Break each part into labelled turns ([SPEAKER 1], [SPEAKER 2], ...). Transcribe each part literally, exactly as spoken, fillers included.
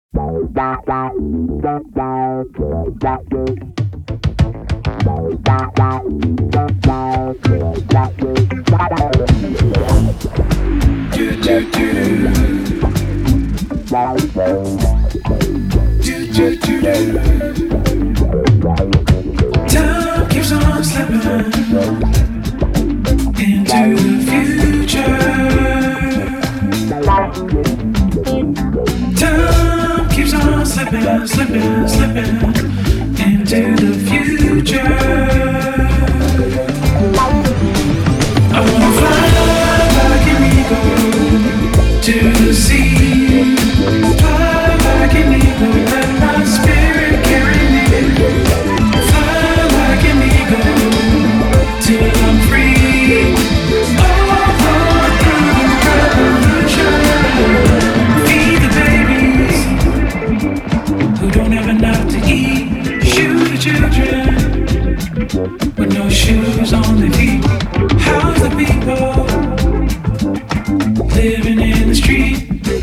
[SPEAKER 1] Time keeps on slipping into the future. Time keeps on slipping, slipping, slipping into the future. I wanna fly like an eagle to the sea. Fly like an eagle, let my spirit carry me. Fly like an eagle till I'm free. Oh, through the revolution. Feed the babies who don't have enough to eat. Shoot the children with no shoes on their feet. How's the people living in the street?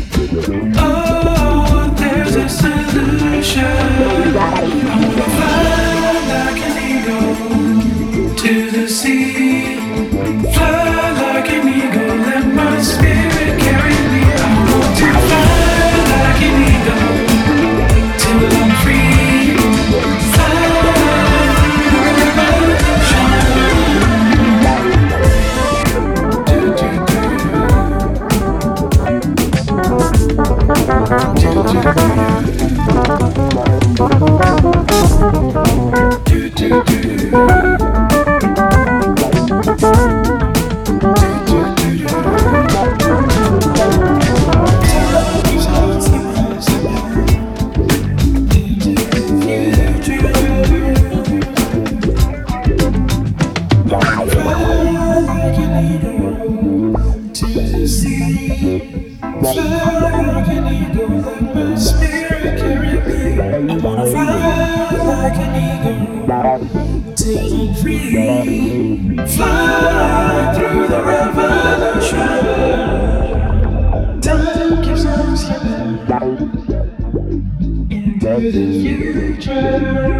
[SPEAKER 1] Oh, there's a solution. I wanna fly like an eagle to the sea. Fly like an eagle, let my spirit carry me. I want to fly like an eagle till I'm free. Fly through the revolution. Do, do, do. Till I'm free, fly through the revolution. Time keeps on slipping into the future.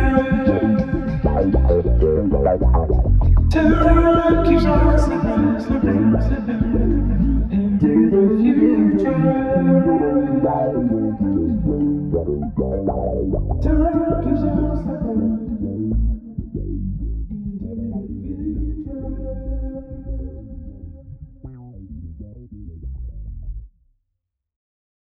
[SPEAKER 1] Time keeps on slipping, slipping, slipping into the future. Time keeps on slipping.